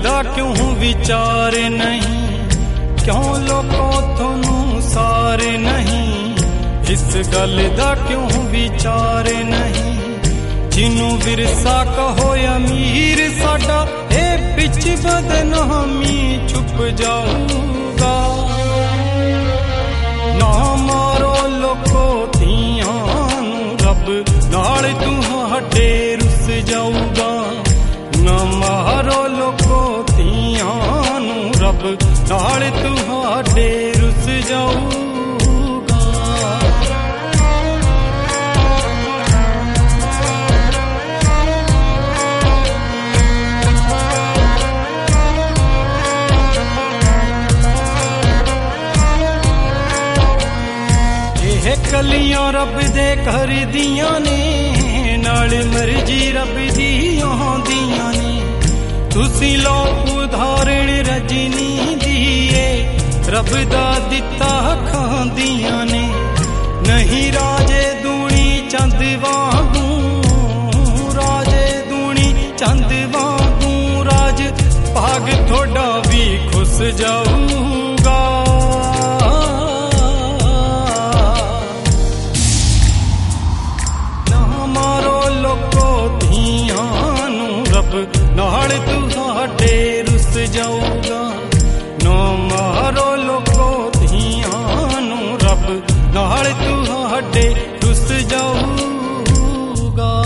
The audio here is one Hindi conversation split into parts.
दा क्यों विचार नहीं, क्यों लोगों थोनू सारे नहीं, इस गल दा क्यों विचार नहीं। जिन्नू विरसा कहो अमीर साडा, ए बिच बदनामी छुप जाऊगा। ना मारो लोको तियां नू रब नाल तुहाडे रुस जाऊगा। ना मारो लोको तियां नू रब नाल तुहाडे रुस जाऊगा। कलियां रब दे घर दियां ने, नाल मर्जी रब दी आंदियां ने। तुसी लो उदाहरण रजनी दिए, रब दा दिता खांदियां ने। नहीं राजे दूनी चंद वांगू, राजे दूनी चंद वांगू, राज भाग थोड़ा भी खुस जाऊगा। नाल तुहाडे रुस जाऊगा। ना मारो लोको तियां नू रब नाल तुहाडे रुस जाऊगा।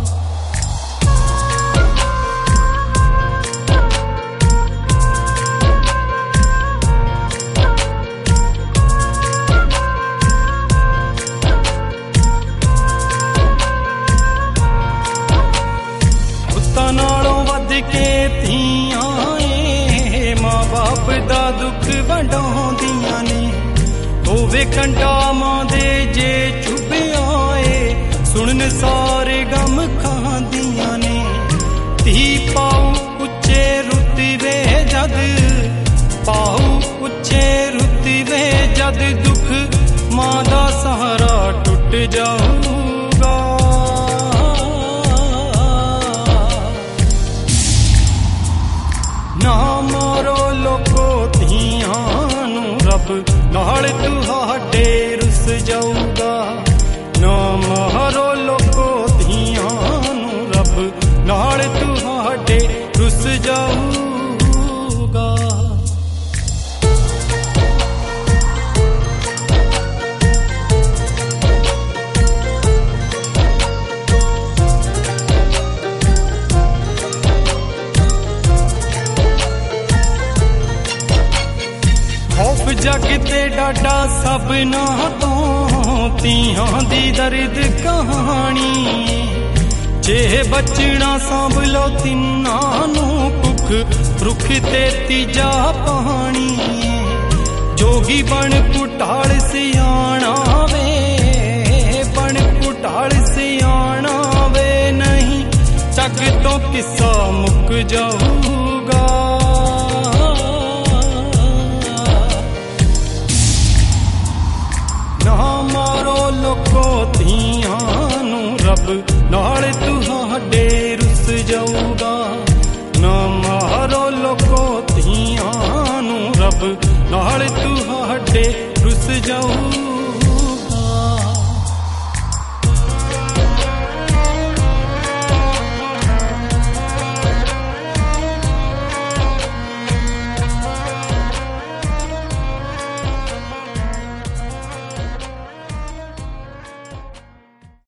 के थियां मां बाप दा दुख वंडाउंदियां ने। होवे कंडा मां दे जे चुभया ए, सुनन सारे गम खांदियां ने। धी पाऊ उच्चे रुतबे जद, पाऊ उच्चे रुतबे जद, दुख मां दा सहारा टुट जाऊगा। ना मारो लोको तियां नू रब नाल तुहाडे रुस जाऊगा। ना मारो लोको तियां नू रब नाल तुहाडे रुस जाऊगा। जग ते डाडा सबना तो तिहां दी दर्द कहानी। जे बचना सांभ लो तिन्ना नू, कुख रुख ते तीजा पानी। जोगी बन कुटाल सियाणा वे, बन कुटाल सियाणा वे, नहीं जग तो किस्सा मुक जाऊगा। लोको तियां नू रब नाल तुहाडे रुस जाऊगा। ना मारो लोको तियां नू रब नाल तुहाडे रुस जाऊगा।